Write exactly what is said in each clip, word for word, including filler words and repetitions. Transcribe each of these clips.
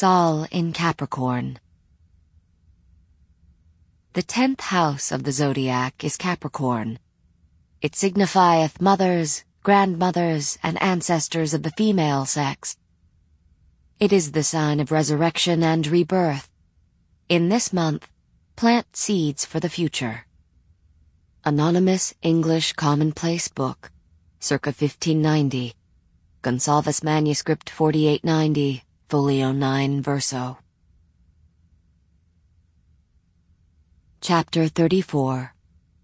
Sol in Capricorn. The tenth house of the zodiac is Capricorn. It signifieth mothers, grandmothers, and ancestors of the female sex. It is the sign of resurrection and rebirth. In this month, plant seeds for the future. Anonymous English Commonplace Book, circa fifteen ninety. Gonsalves Manuscript forty-eight ninety, Folio nine verso. Chapter thirty-four.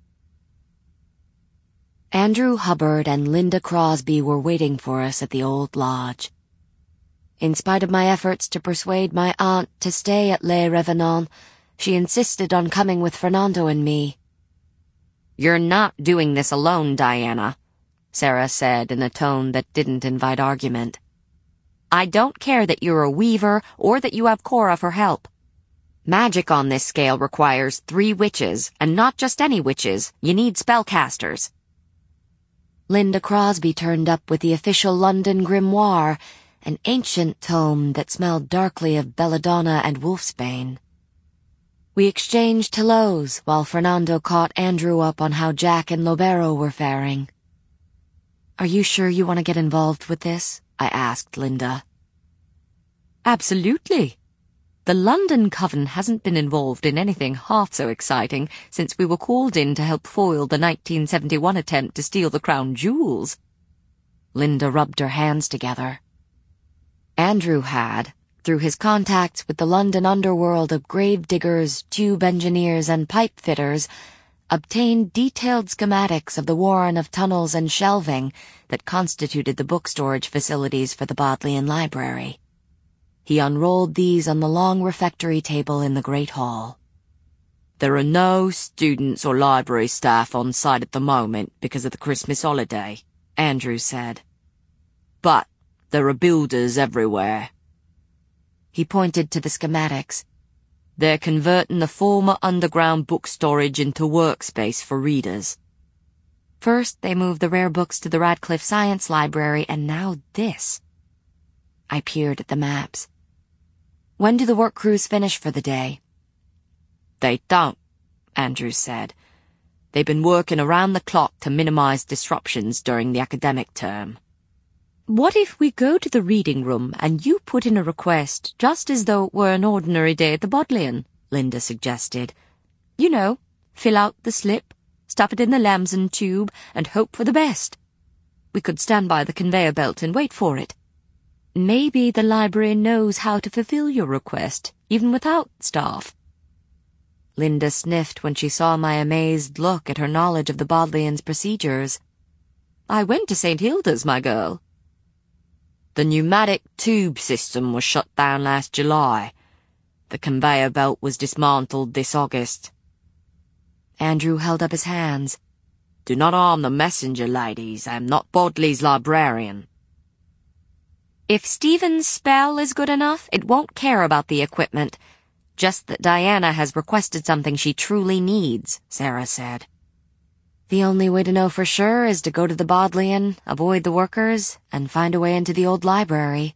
Andrew Hubbard and Linda Crosby were waiting for us at the old lodge. In spite of my efforts to persuade my aunt to stay at Les Revenants, she insisted on coming with Fernando and me. "You're not doing this alone, Diana," Sarah said in a tone that didn't invite argument. "I don't care that you're a weaver or that you have Cora for help. Magic on this scale requires three witches, and not just any witches. You need spellcasters." Linda Crosby turned up with the official London Grimoire, an ancient tome that smelled darkly of belladonna and wolfsbane. We exchanged hellos while Fernando caught Andrew up on how Jack and Lobero were faring. "Are you sure you want to get involved with this?" I asked Linda. "Absolutely. The London Coven hasn't been involved in anything half so exciting since we were called in to help foil the nineteen seventy-one attempt to steal the crown jewels." Linda rubbed her hands together. Andrew had, through his contacts with the London underworld of grave diggers, tube engineers, and pipe fitters, obtained detailed schematics of the warren of tunnels and shelving that constituted the book storage facilities for the Bodleian Library. He unrolled these on the long refectory table in the Great Hall. "There are no students or library staff on site at the moment because of the Christmas holiday," Andrew said. "But there are builders everywhere." He pointed to the schematics. "They're converting the former underground book storage into workspace for readers. First, they moved the rare books to the Radcliffe Science Library, and now this." I peered at the maps. "When do the work crews finish for the day?" "They don't," Andrew said. "They've been working around the clock to minimize disruptions during the academic term." "What if we go to the reading room and you put in a request just as though it were an ordinary day at the Bodleian?" Linda suggested. "You know, fill out the slip, stuff it in the Lamson tube, and hope for the best. We could stand by the conveyor belt and wait for it. Maybe the library knows how to fulfill your request, even without staff." Linda sniffed when she saw my amazed look at her knowledge of the Bodleian's procedures. "I went to Saint Hilda's, my girl." "The pneumatic tube system was shut down last July. The conveyor belt was dismantled this August." Andrew held up his hands. "Do not harm the messenger, ladies. I am not Bodley's librarian." "If Stephen's spell is good enough, it won't care about the equipment. Just that Diana has requested something she truly needs," Sarah said. "The only way to know for sure is to go to the Bodleian, avoid the workers, and find a way into the old library."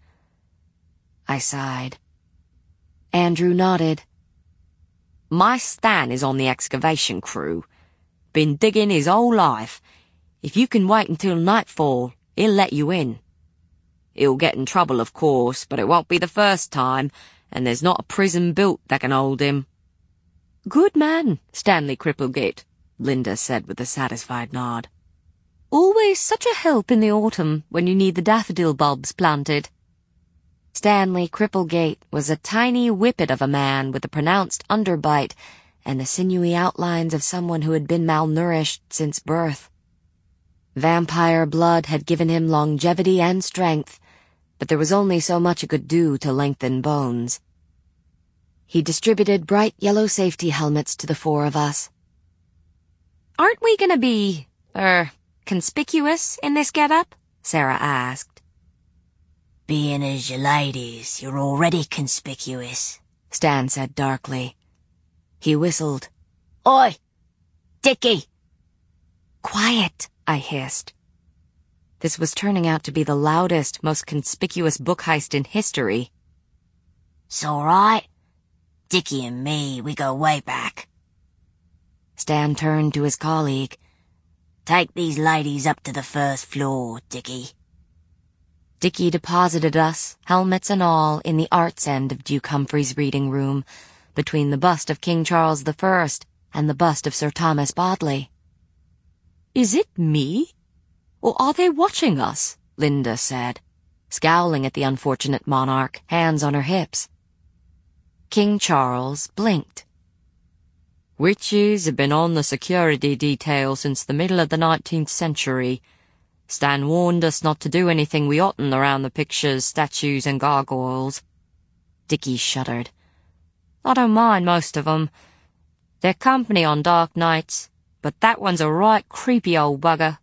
I sighed. Andrew nodded. "My Stan is on the excavation crew. Been digging his whole life. If you can wait until nightfall, he'll let you in. He'll get in trouble, of course, but it won't be the first time, and there's not a prison built that can hold him." "Good man, Stanley Cripplegate," Linda said with a satisfied nod. "Always such a help in the autumn when you need the daffodil bulbs planted." Stanley Cripplegate was a tiny whippet of a man with a pronounced underbite and the sinewy outlines of someone who had been malnourished since birth. Vampire blood had given him longevity and strength, but there was only so much it could do to lengthen bones. He distributed bright yellow safety helmets to the four of us. "Aren't we gonna be, er, conspicuous in this getup?" Sarah asked. "Being as you ladies, you're already conspicuous," Stan said darkly. He whistled. "Oi! Dickie!" "Quiet!" I hissed. This was turning out to be the loudest, most conspicuous book heist in history. It's all right. Dickie and me, we go way back. Stan turned to his colleague. Take these ladies up to the first floor, Dickie. Dickie deposited us, helmets and all, in the arts end of Duke Humphrey's reading room, between the bust of King Charles the First and the bust of Sir Thomas Bodley. "Is it me? Or are they watching us?" Linda said, scowling at the unfortunate monarch, hands on her hips. King Charles blinked. "Witches have been on the security detail since the middle of the nineteenth century. Stan warned us not to do anything we oughtn't around the pictures, statues, and gargoyles." Dickie shuddered. "I don't mind most of 'em. They're company on dark nights, but that one's a right creepy old bugger."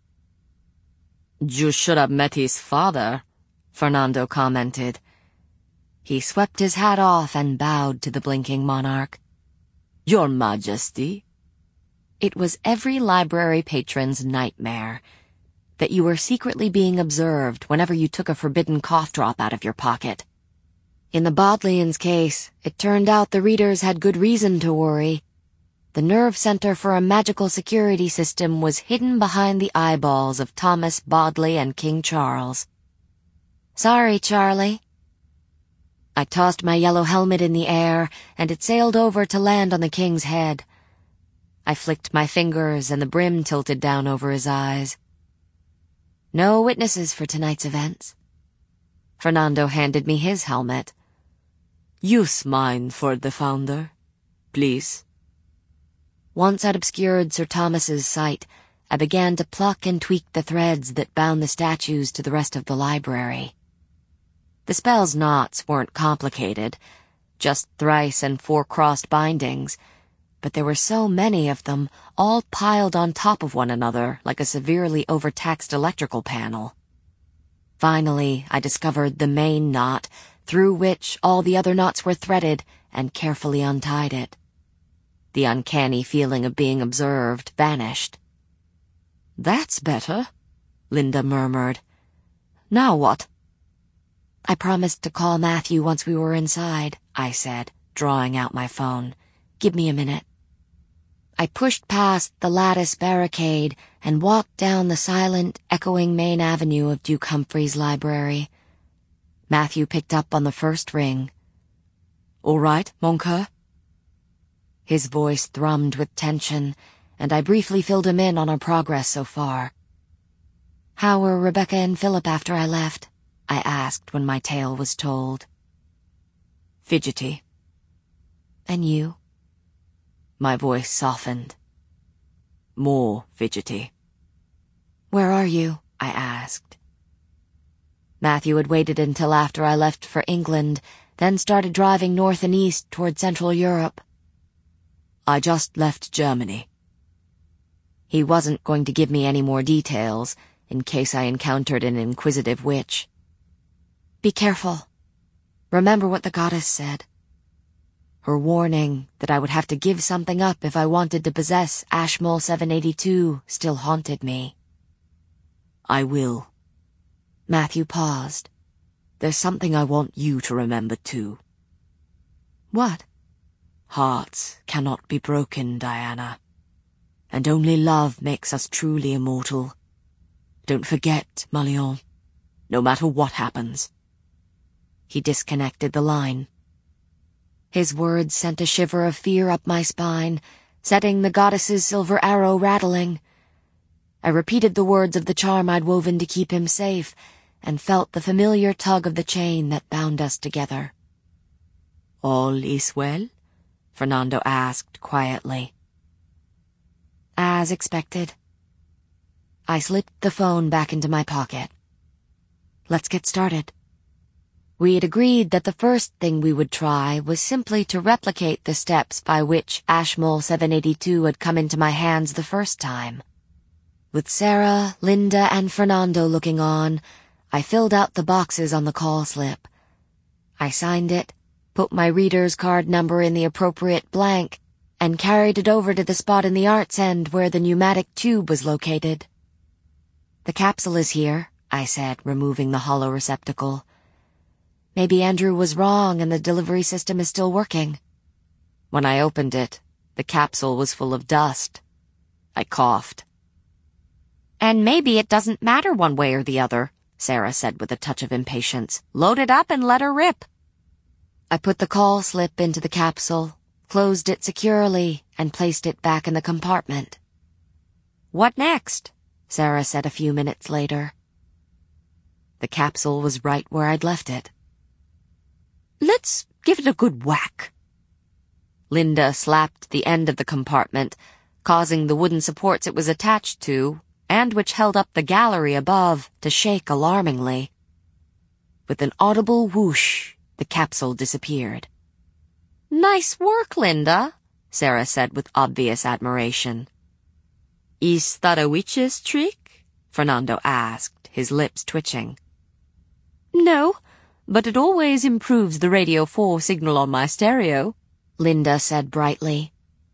"You should have met his father," Fernando commented. He swept his hat off and bowed to the blinking monarch. "Your Majesty." It was every library patron's nightmare, that you were secretly being observed whenever you took a forbidden cough drop out of your pocket. In the Bodleians' case, it turned out the readers had good reason to worry. The nerve center for a magical security system was hidden behind the eyeballs of Thomas Bodley and King Charles. "Sorry, Charlie." I tossed my yellow helmet in the air, and it sailed over to land on the king's head. I flicked my fingers, and the brim tilted down over his eyes. No witnesses for tonight's events. Fernando handed me his helmet. "Use mine for the founder, please." Once I'd obscured Sir Thomas's sight, I began to pluck and tweak the threads that bound the statues to the rest of the library. The spell's knots weren't complicated, just thrice and four-crossed bindings, but there were so many of them, all piled on top of one another like a severely overtaxed electrical panel. Finally, I discovered the main knot, through which all the other knots were threaded, and carefully untied it. The uncanny feeling of being observed vanished. "That's better," Linda murmured. "Now what?" "I promised to call Matthew once we were inside," I said, drawing out my phone. "Give me a minute." I pushed past the lattice barricade and walked down the silent, echoing main avenue of Duke Humphrey's library. Matthew picked up on the first ring. "All right, mon cœur?" His voice thrummed with tension, and I briefly filled him in on our progress so far. "How were Rebecca and Philip after I left?" I asked when my tale was told. "Fidgety." "And you?" My voice softened. "More fidgety." "Where are you?" I asked. Matthew had waited until after I left for England, then started driving north and east toward Central Europe. "I just left Germany." He wasn't going to give me any more details, in case I encountered an inquisitive witch. "Be careful. Remember what the goddess said." Her warning that I would have to give something up if I wanted to possess Ashmole seven eighty-two still haunted me. "I will." Matthew paused. "There's something I want you to remember, too." "What?" "Hearts cannot be broken, Diana. And only love makes us truly immortal. Don't forget, Malion, no matter what happens." He disconnected the line. His words sent a shiver of fear up my spine, setting the goddess's silver arrow rattling. I repeated the words of the charm I'd woven to keep him safe, and felt the familiar tug of the chain that bound us together. "All is well?" Fernando asked quietly. As expected. I slipped the phone back into my pocket. Let's get started. We had agreed that the first thing we would try was simply to replicate the steps by which Ashmole seven eighty-two had come into my hands the first time. With Sarah, Linda, and Fernando looking on, I filled out the boxes on the call slip. I signed it, put my reader's card number in the appropriate blank, and carried it over to the spot in the arts end where the pneumatic tube was located. "The capsule is here," I said, removing the hollow receptacle. Maybe Andrew was wrong and the delivery system is still working. When I opened it, the capsule was full of dust. I coughed. And maybe it doesn't matter one way or the other, Sarah said with a touch of impatience. Load it up and let her rip. I put the call slip into the capsule, closed it securely, and placed it back in the compartment. What next? Sarah said a few minutes later. The capsule was right where I'd left it. Let's give it a good whack. Linda slapped the end of the compartment, causing the wooden supports it was attached to, and which held up the gallery above, to shake alarmingly. With an audible whoosh, the capsule disappeared. Nice work, Linda, Sarah said with obvious admiration. Is that a witch's trick? Fernando asked, his lips twitching. No, but it always improves the Radio four signal on my stereo, Linda said brightly.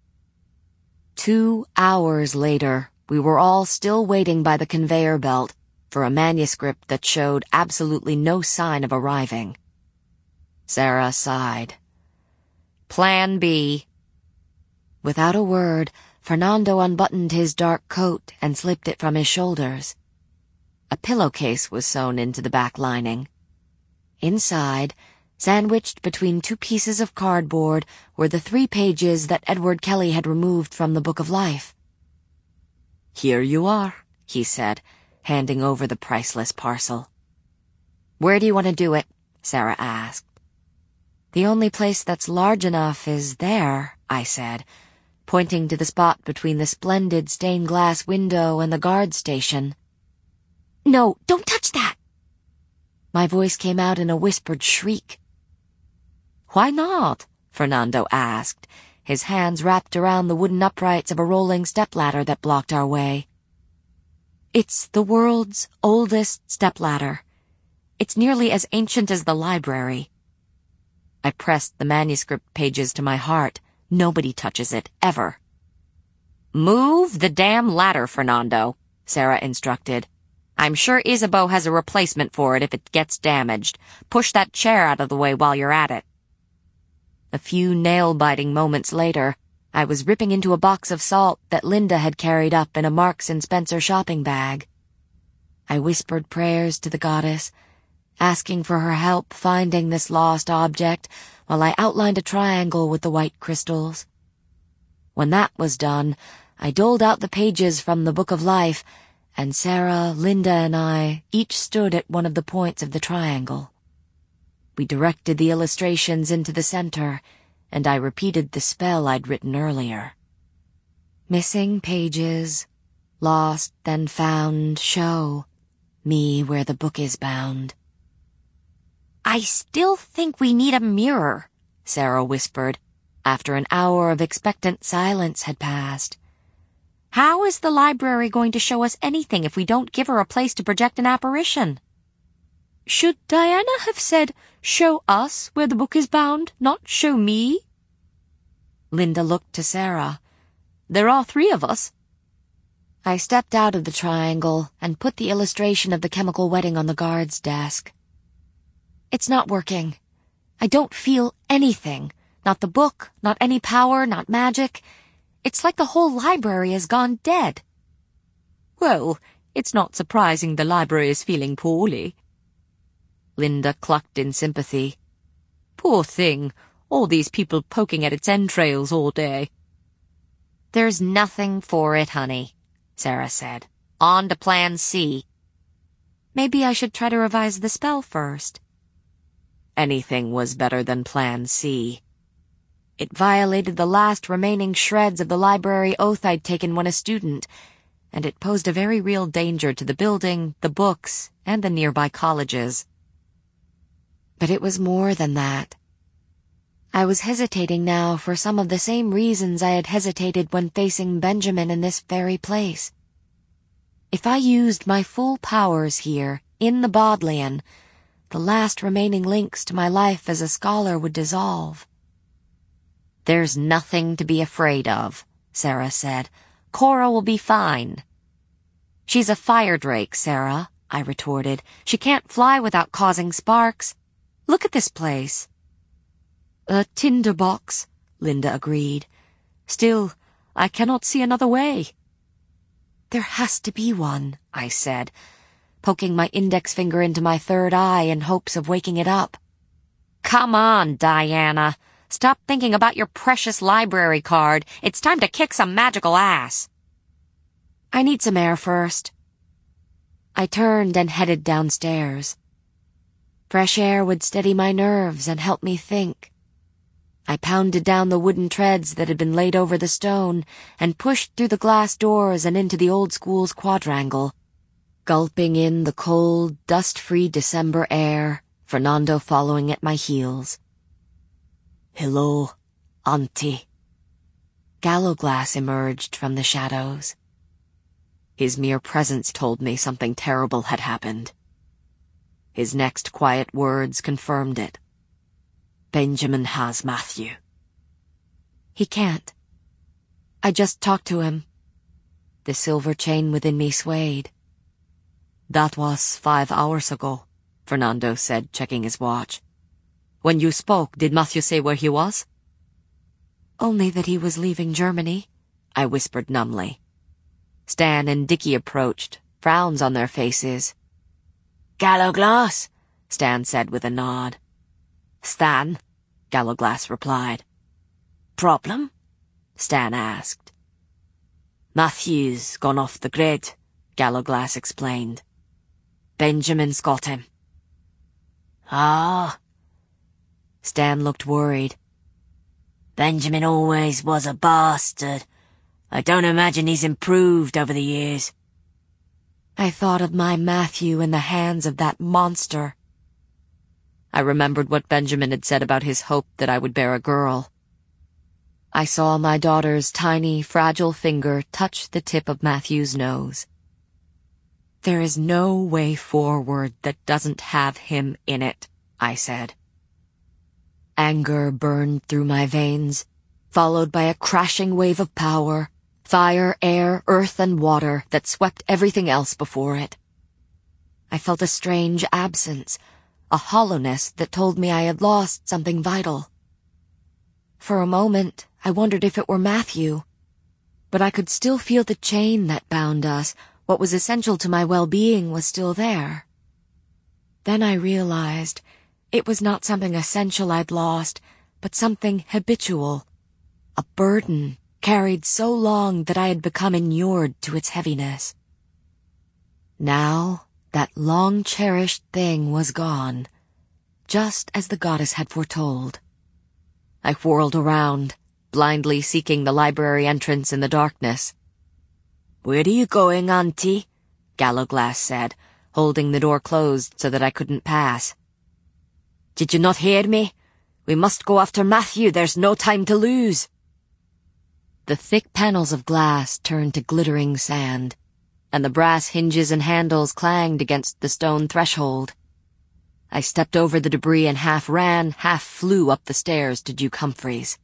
Two hours later, we were all still waiting by the conveyor belt for a manuscript that showed absolutely no sign of arriving. Sarah sighed. Plan B. Without a word, Fernando unbuttoned his dark coat and slipped it from his shoulders. A pillowcase was sewn into the back lining. Inside, sandwiched between two pieces of cardboard, were the three pages that Edward Kelly had removed from the Book of Life. Here you are, he said, handing over the priceless parcel. Where do you want to do it? Sarah asked. The only place that's large enough is there, I said, pointing to the spot between the splendid stained glass window and the guard station. No, don't touch that! My voice came out in a whispered shriek. Why not? Fernando asked, his hands wrapped around the wooden uprights of a rolling stepladder that blocked our way. It's the world's oldest stepladder. It's nearly as ancient as the library. I pressed the manuscript pages to my heart. Nobody touches it, ever. Move the damn ladder, Fernando, Sarah instructed. I'm sure Isabeau has a replacement for it if it gets damaged. Push that chair out of the way while you're at it. A few nail-biting moments later, I was ripping into a box of salt that Linda had carried up in a Marks and Spencer shopping bag. I whispered prayers to the goddess, asking for her help finding this lost object while I outlined a triangle with the white crystals. When that was done, I doled out the pages from the Book of Life, and Sarah, Linda, and I each stood at one of the points of the triangle. We directed the illustrations into the center, and I repeated the spell I'd written earlier. Missing pages, lost then found, show me where the book is bound. I still think we need a mirror, Sarah whispered, after an hour of expectant silence had passed. How is the library going to show us anything if we don't give her a place to project an apparition? Should Diana have said, show us where the book is bound, not show me? Linda looked to Sarah. There are three of us. I stepped out of the triangle and put the illustration of the chemical wedding on the guard's desk. It's not working. I don't feel anything. Not the book, not any power, not magic. It's like the whole library has gone dead. Well, it's not surprising the library is feeling poorly. Linda clucked in sympathy. Poor thing, all these people poking at its entrails all day. There's nothing for it, honey, Sarah said. On to Plan C. Maybe I should try to revise the spell first. Anything was better than Plan C. It violated the last remaining shreds of the library oath I'd taken when a student, and it posed a very real danger to the building, the books, and the nearby colleges. But it was more than that. I was hesitating now for some of the same reasons I had hesitated when facing Benjamin in this very place. If I used my full powers here, in the Bodleian, the last remaining links to my life as a scholar would dissolve. There's nothing to be afraid of, Sarah said. Cora will be fine. She's a fire drake, Sarah, I retorted. She can't fly without causing sparks. Look at this place. A tinderbox, Linda agreed. Still, I cannot see another way. There has to be one, I said, poking my index finger into my third eye in hopes of waking it up. Come on, Diana. Stop thinking about your precious library card. It's time to kick some magical ass. I need some air first. I turned and headed downstairs. Fresh air would steady my nerves and help me think. I pounded down the wooden treads that had been laid over the stone and pushed through the glass doors and into the old school's quadrangle, gulping in the cold, dust-free December air, Fernando following at my heels. Hello, Auntie. Gallowglass emerged from the shadows. His mere presence told me something terrible had happened. His next quiet words confirmed it. Benjamin has Matthew. He can't. I just talked to him. The silver chain within me swayed. That was five hours ago, Fernando said, checking his watch. When you spoke, did Matthew say where he was? Only that he was leaving Germany, I whispered numbly. Stan and Dickie approached, frowns on their faces. Gallowglass, Stan said with a nod. Stan, Gallowglass replied. Problem? Stan asked. Matthew's gone off the grid, Gallowglass explained. Benjamin's got him. Ah. Stan looked worried. Benjamin always was a bastard. I don't imagine he's improved over the years. I thought of my Matthew in the hands of that monster. I remembered what Benjamin had said about his hope that I would bear a girl. I saw my daughter's tiny, fragile finger touch the tip of Matthew's nose. There is no way forward that doesn't have him in it, I said. Anger burned through my veins, followed by a crashing wave of power, fire, air, earth, and water that swept everything else before it. I felt a strange absence, a hollowness that told me I had lost something vital. For a moment, I wondered if it were Matthew, but I could still feel the chain that bound us. What was essential to my well-being was still there. Then I realized it was not something essential I'd lost, but something habitual, a burden carried so long that I had become inured to its heaviness. Now, that long-cherished thing was gone, just as the goddess had foretold. I whirled around, blindly seeking the library entrance in the darkness. Where are you going, Auntie? Gallowglass said, holding the door closed so that I couldn't pass. Did you not hear me? We must go after Matthew. There's no time to lose. The thick panels of glass turned to glittering sand, and the brass hinges and handles clanged against the stone threshold. I stepped over the debris and half ran, half flew up the stairs to Duke Humphreys.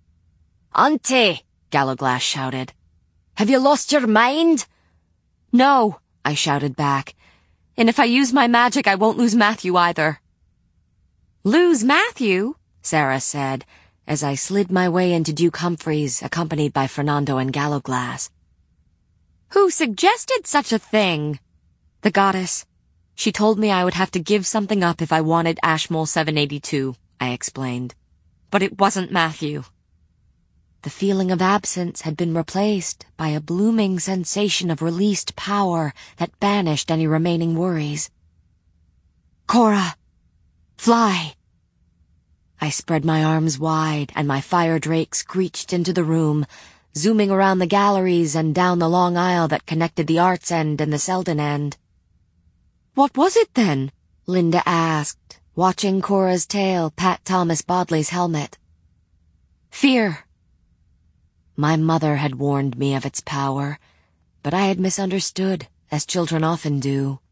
Auntie! Gallowglass shouted. Have you lost your mind? No, I shouted back. And if I use my magic, I won't lose Matthew either. Lose Matthew? Sarah said, as I slid my way into Duke Humphreys, accompanied by Fernando and Gallowglass. Who suggested such a thing? The goddess. She told me I would have to give something up if I wanted Ashmole seven eighty-two, I explained. But it wasn't Matthew. The feeling of absence had been replaced by a blooming sensation of released power that banished any remaining worries. Cora! Fly! I spread my arms wide, and my fire drake screeched into the room, zooming around the galleries and down the long aisle that connected the arts end and the Selden end. What was it then? Linda asked, watching Cora's tail pat Thomas Bodley's helmet. Fear. My mother had warned me of its power, but I had misunderstood, as children often do.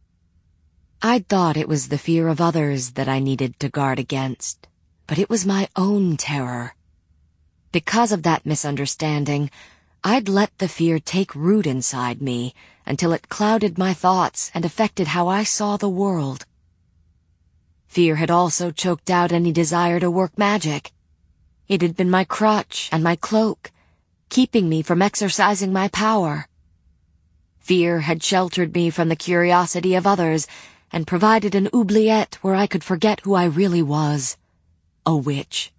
I'd thought it was the fear of others that I needed to guard against, but it was my own terror. Because of that misunderstanding, I'd let the fear take root inside me until it clouded my thoughts and affected how I saw the world. Fear had also choked out any desire to work magic. It had been my crutch and my cloak, keeping me from exercising my power. Fear had sheltered me from the curiosity of others and provided an oubliette where I could forget who I really was, a witch.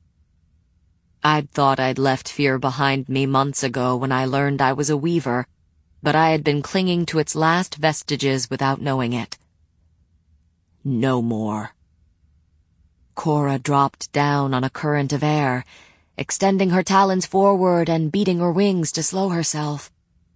I'd thought I'd left fear behind me months ago when I learned I was a weaver, but I had been clinging to its last vestiges without knowing it. No more. Cora dropped down on a current of air, extending her talons forward and beating her wings to slow herself.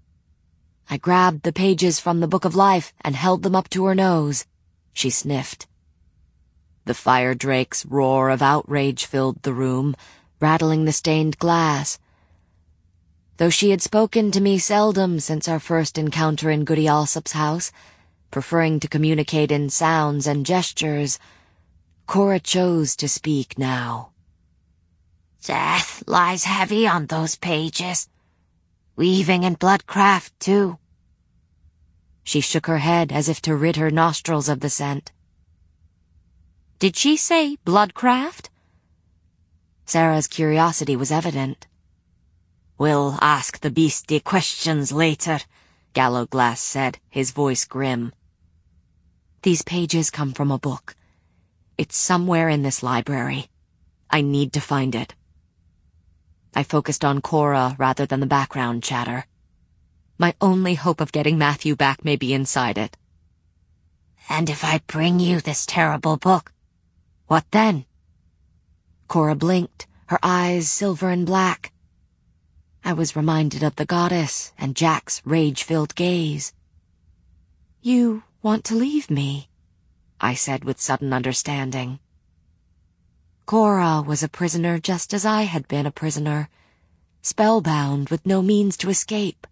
I grabbed the pages from the Book of Life and held them up to her nose. She sniffed. The fire drake's roar of outrage filled the room, rattling the stained glass. Though she had spoken to me seldom since our first encounter in Goody Alsop's house, preferring to communicate in sounds and gestures, Cora chose to speak now. Death lies heavy on those pages. Weaving and bloodcraft, too. She shook her head as if to rid her nostrils of the scent. Did she say bloodcraft? Sarah's curiosity was evident. We'll ask the beastie questions later, Gallowglass said, his voice grim. These pages come from a book. It's somewhere in this library. I need to find it. I focused on Cora rather than the background chatter. My only hope of getting Matthew back may be inside it. And if I bring you this terrible book, what then? Cora blinked, her eyes silver and black. I was reminded of the goddess and Jack's rage-filled gaze. You want to leave me? I said with sudden understanding. Cora was a prisoner just as I had been a prisoner, spellbound with no means to escape.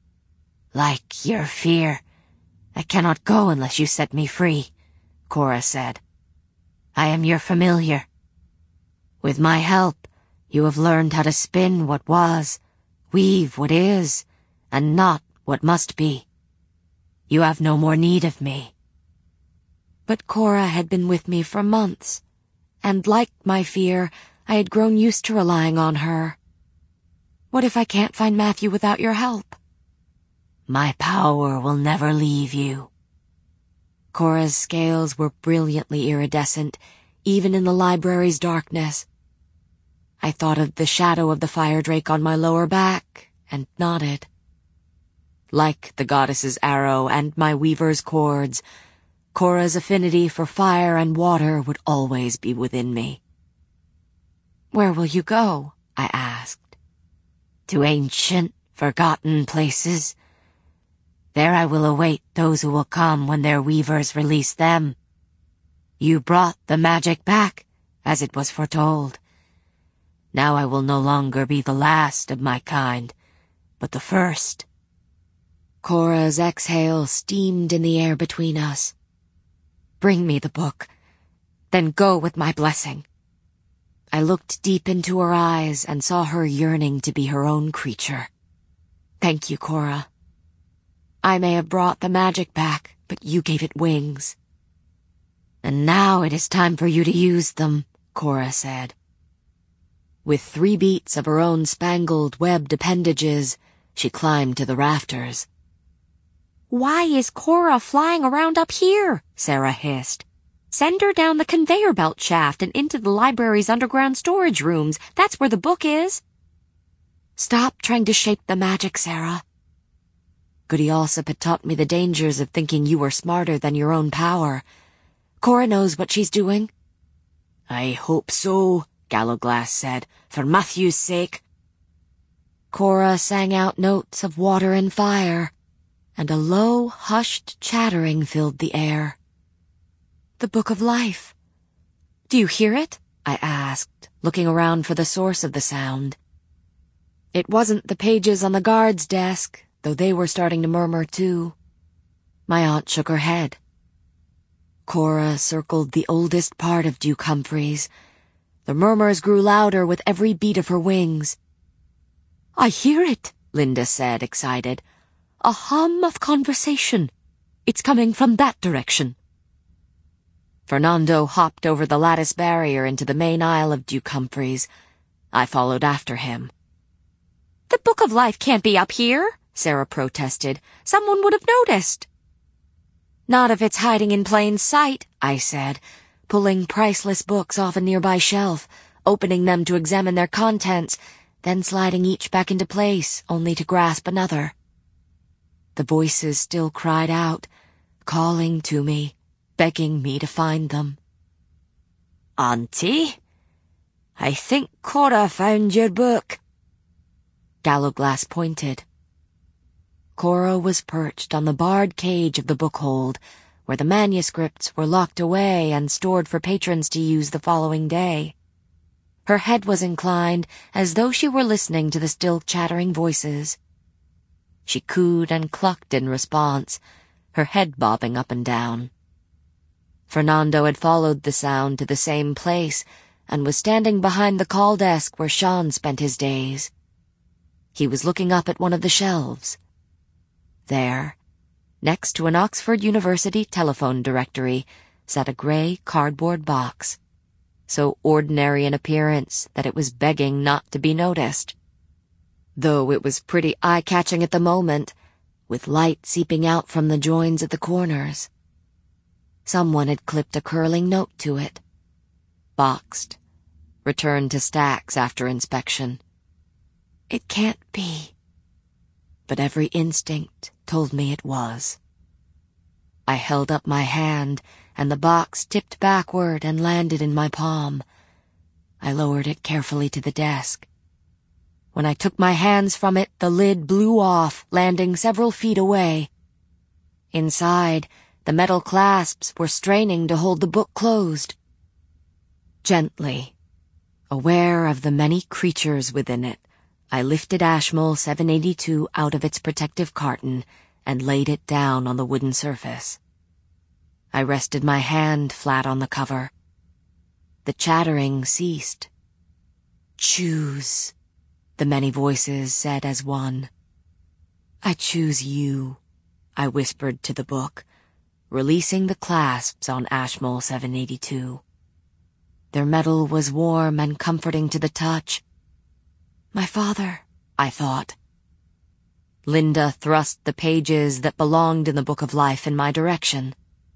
Like your fear, I cannot go unless you set me free, Cora said. I am your familiar. With my help, you have learned how to spin what was, weave what is, and not what must be. You have no more need of me. But Cora had been with me for months, and like my fear, I had grown used to relying on her. What if I can't find Matthew without your help? My power will never leave you. Cora's scales were brilliantly iridescent, even in the library's darkness. I thought of the shadow of the fire drake on my lower back, and nodded. Like the goddess's arrow and my weaver's cords, Cora's affinity for fire and water would always be within me. Where will you go? I asked. To ancient, forgotten places. There I will await those who will come when their weavers release them. You brought the magic back, as it was foretold. Now I will no longer be the last of my kind, but the first. Cora's exhale steamed in the air between us. Bring me the book, then go with my blessing. I looked deep into her eyes and saw her yearning to be her own creature. Thank you, Cora. I may have brought the magic back, but you gave it wings. And now it is time for you to use them, Cora said. With three beats of her own spangled, webbed appendages, she climbed to the rafters. Why is Cora flying around up here? Sarah hissed. Send her down the conveyor belt shaft and into the library's underground storage rooms. That's where the book is. Stop trying to shape the magic, Sarah. Goody Alsop had taught me the dangers of thinking you were smarter than your own power. Cora knows what she's doing. I hope so, Gallowglass said, for Matthew's sake. Cora sang out notes of water and fire, and a low, hushed chattering filled the air. The Book of Life. Do you hear it? I asked, looking around for the source of the sound. It wasn't the pages on the guard's desk, though they were starting to murmur too. My aunt shook her head. Cora circled the oldest part of Duke Humphreys. The murmurs grew louder with every beat of her wings. I hear it, Linda said, excited. A hum of conversation. It's coming from that direction. Fernando hopped over the lattice barrier into the main aisle of Duke Humphreys. I followed after him. "The Book of Life can't be up here," Sarah protested. "Someone would have noticed." "Not if it's hiding in plain sight," I said, pulling priceless books off a nearby shelf, opening them to examine their contents, then sliding each back into place, only to grasp another. The voices still cried out, calling to me, begging me to find them. "Auntie, I think Cora found your book." Gallowglass pointed. Cora was perched on the barred cage of the bookhold, where the manuscripts were locked away and stored for patrons to use the following day. Her head was inclined as though she were listening to the still chattering voices. She cooed and clucked in response, her head bobbing up and down. Fernando had followed the sound to the same place and was standing behind the call desk where Sean spent his days. He was looking up at one of the shelves. There, next to an Oxford University telephone directory, sat a gray cardboard box, so ordinary in appearance that it was begging not to be noticed. Though it was pretty eye-catching at the moment, with light seeping out from the joins at the corners. Someone had clipped a curling note to it. Boxed. Returned to stacks after inspection. It can't be. But every instinct told me it was. I held up my hand, and the box tipped backward and landed in my palm. I lowered it carefully to the desk. When I took my hands from it, the lid blew off, landing several feet away. Inside, the metal clasps were straining to hold the book closed. Gently, aware of the many creatures within it, I lifted Ashmole seven eighty-two out of its protective carton and laid it down on the wooden surface. I rested my hand flat on the cover. The chattering ceased. "Choose," the many voices said as one. "I choose you," I whispered to the book, releasing the clasps on Ashmole seven eighty-two. Their metal was warm and comforting to the touch. My father, I thought. Linda thrust the pages that belonged in the Book of Life in my direction.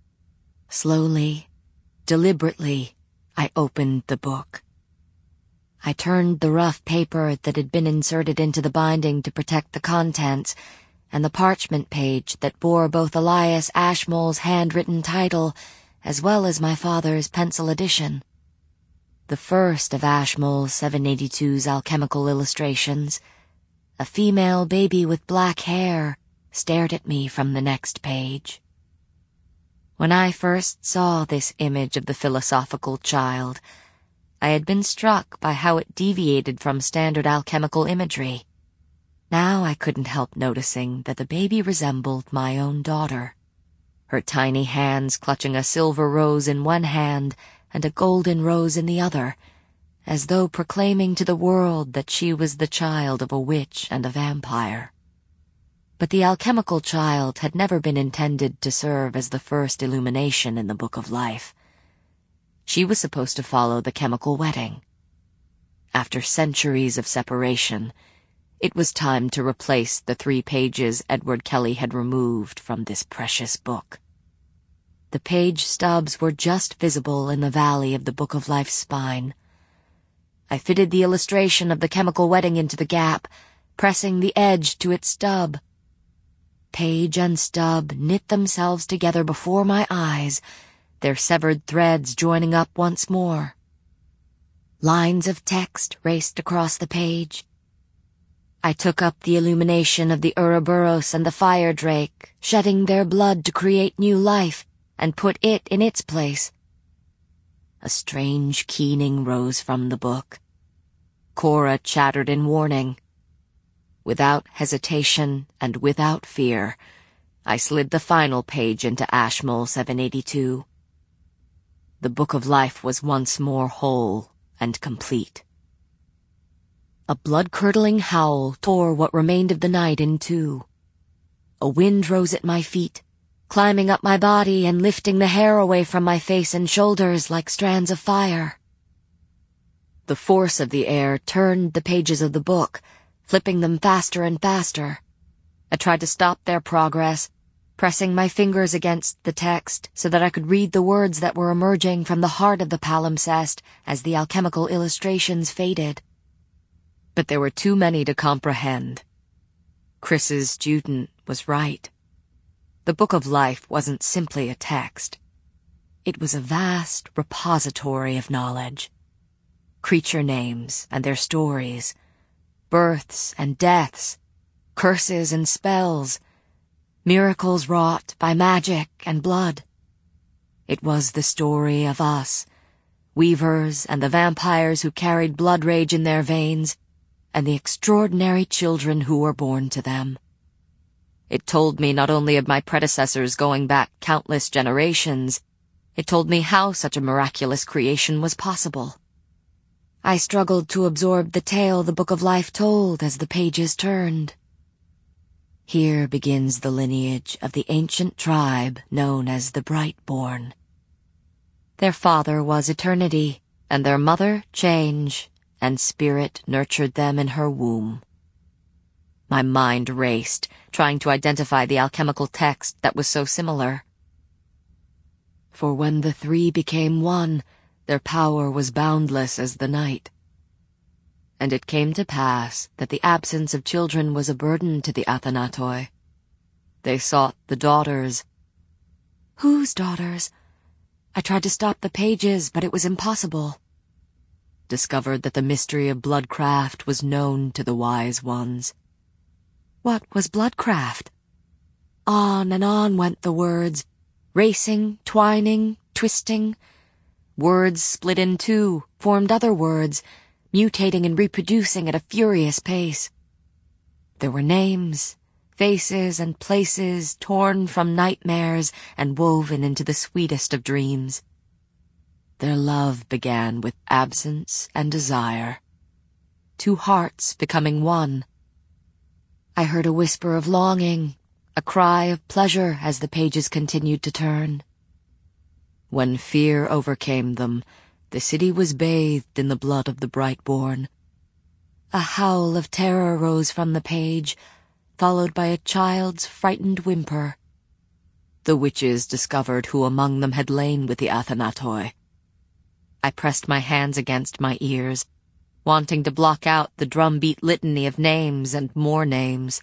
Slowly, deliberately, I opened the book. I turned the rough paper that had been inserted into the binding to protect the contents, and the parchment page that bore both Elias Ashmole's handwritten title as well as my father's pencil edition. The first of Ashmole seven eighty-two's alchemical illustrations, a female baby with black hair, stared at me from the next page. When I first saw this image of the philosophical child, I had been struck by how it deviated from standard alchemical imagery. Now I couldn't help noticing that the baby resembled my own daughter, her tiny hands clutching a silver rose in one hand and a golden rose in the other, as though proclaiming to the world that she was the child of a witch and a vampire. But the alchemical child had never been intended to serve as the first illumination in the Book of Life. She was supposed to follow the chemical wedding. After centuries of separation, it was time to replace the three pages Edward Kelly had removed from this precious book. The page stubs were just visible in the valley of the Book of Life's spine. I fitted the illustration of the chemical wedding into the gap, pressing the edge to its stub. Page and stub knit themselves together before my eyes, their severed threads joining up once more. Lines of text raced across the page. I took up the illumination of the Ouroboros and the fire drake, shedding their blood to create new life, and put it in its place. A strange keening rose from the book. Cora chattered in warning. Without hesitation and without fear, I slid the final page into Ashmole seven eighty-two. The Book of Life was once more whole and complete. A blood-curdling howl tore what remained of the night in two. A wind rose at my feet, climbing up my body and lifting the hair away from my face and shoulders like strands of fire. The force of the air turned the pages of the book, flipping them faster and faster. I tried to stop their progress, pressing my fingers against the text so that I could read the words that were emerging from the heart of the palimpsest as the alchemical illustrations faded. But there were too many to comprehend. Chris's student was right. The Book of Life wasn't simply a text. It was a vast repository of knowledge. Creature names and their stories, births and deaths, curses and spells, miracles wrought by magic and blood. It was the story of us, weavers and the vampires who carried blood rage in their veins, and the extraordinary children who were born to them. It told me not only of my predecessors going back countless generations, it told me how such a miraculous creation was possible. I struggled to absorb the tale the Book of Life told as the pages turned. Here begins the lineage of the ancient tribe known as the Brightborn. Their father was Eternity, and their mother Change, and Spirit nurtured them in her womb. My mind raced, trying to identify the alchemical text that was so similar. For when the three became one, their power was boundless as the night. And it came to pass that the absence of children was a burden to the Athanatoi. They sought the daughters. Whose daughters? I tried to stop the pages, but it was impossible. Discovered that the mystery of bloodcraft was known to the wise ones. What was bloodcraft? On and on went the words, racing, twining, twisting. Words split in two, formed other words, mutating and reproducing at a furious pace. There were names, faces, and places torn from nightmares and woven into the sweetest of dreams. Their love began with absence and desire, two hearts becoming one. I heard a whisper of longing, a cry of pleasure as the pages continued to turn. When fear overcame them, the city was bathed in the blood of the Brightborn. A howl of terror rose from the page, followed by a child's frightened whimper. The witches discovered who among them had lain with the Athanatoi. I pressed my hands against my ears, wanting to block out the drumbeat litany of names and more names.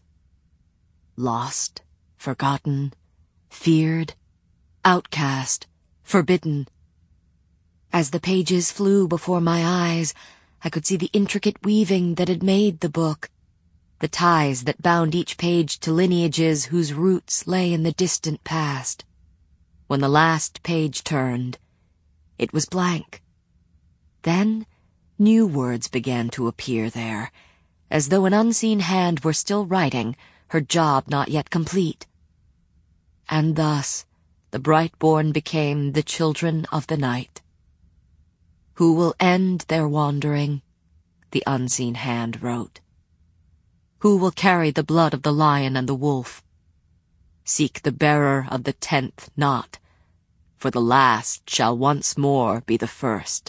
Lost, forgotten, feared, outcast, forbidden. As the pages flew before my eyes, I could see the intricate weaving that had made the book, the ties that bound each page to lineages whose roots lay in the distant past. When the last page turned, it was blank. Then, new words began to appear there, as though an unseen hand were still writing, her job not yet complete. And thus, the Brightborn became the children of the night. Who will end their wandering? The unseen hand wrote. Who will carry the blood of the lion and the wolf? Seek the bearer of the tenth knot, for the last shall once more be the first.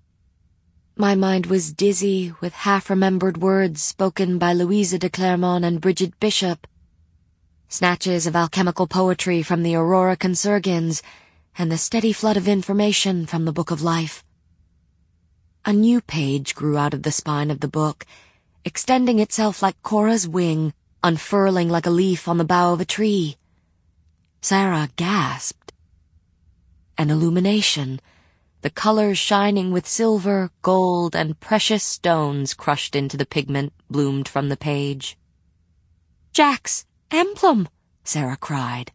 My mind was dizzy with half-remembered words spoken by Louisa de Clermont and Bridget Bishop, snatches of alchemical poetry from the Aurora Consurgens, and the steady flood of information from the Book of Life. A new page grew out of the spine of the book, extending itself like Cora's wing, unfurling like a leaf on the bough of a tree. Sarah gasped. An illumination, the colors shining with silver, gold, and precious stones crushed into the pigment, bloomed from the page. "Jack's emblem!" Sarah cried.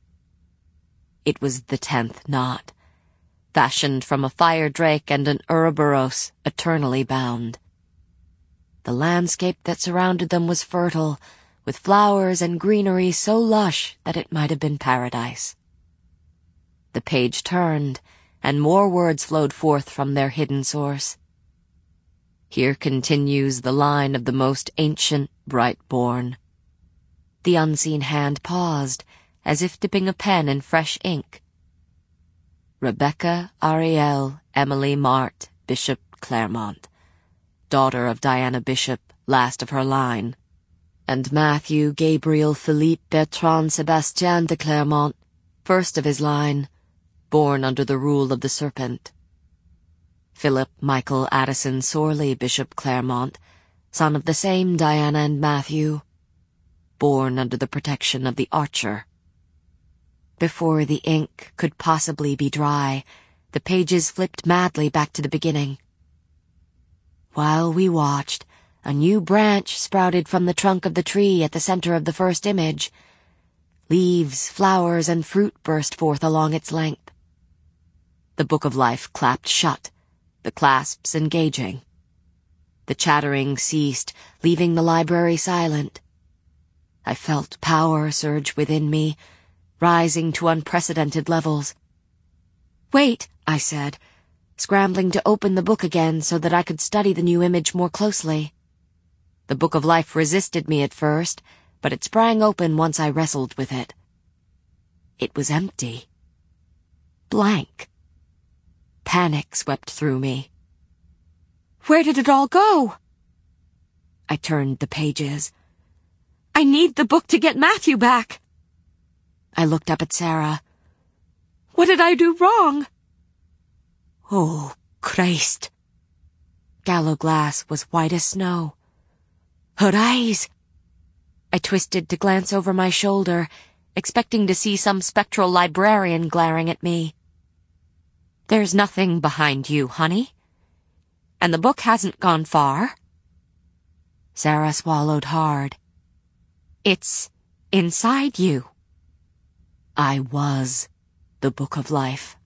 It was the tenth knot, fashioned from a fire drake and an Ouroboros, eternally bound. The landscape that surrounded them was fertile, with flowers and greenery so lush that it might have been paradise. The page turned, and more words flowed forth from their hidden source. Here continues the line of the most ancient Brightborn. The unseen hand paused, as if dipping a pen in fresh ink. Rebecca Ariel Emily Mart Bishop Claremont, daughter of Diana Bishop, last of her line, and Matthew Gabriel Philippe Bertrand Sebastien de Claremont, first of his line, born under the rule of the serpent. Philip Michael Addison Sorley Bishop Claremont, son of the same Diana and Matthew, born under the protection of the Archer. Before the ink could possibly be dry, the pages flipped madly back to the beginning. While we watched, a new branch sprouted from the trunk of the tree at the center of the first image. Leaves, flowers, and fruit burst forth along its length. The Book of Life clapped shut, the clasps engaging. The chattering ceased, leaving the library silent. I felt power surge within me, rising to unprecedented levels. "Wait," I said, scrambling to open the book again so that I could study the new image more closely. The Book of Life resisted me at first, but it sprang open once I wrestled with it. It was empty. Blank. Panic swept through me. Where did it all go? I turned the pages. I need the book to get Matthew back. I looked up at Sarah. What did I do wrong? Oh, Christ. Gallowglass was white as snow. Her eyes. I twisted to glance over my shoulder, expecting to see some spectral librarian glaring at me. There's nothing behind you, honey. And the book hasn't gone far. Sarah swallowed hard. It's inside you. I was the Book of Life.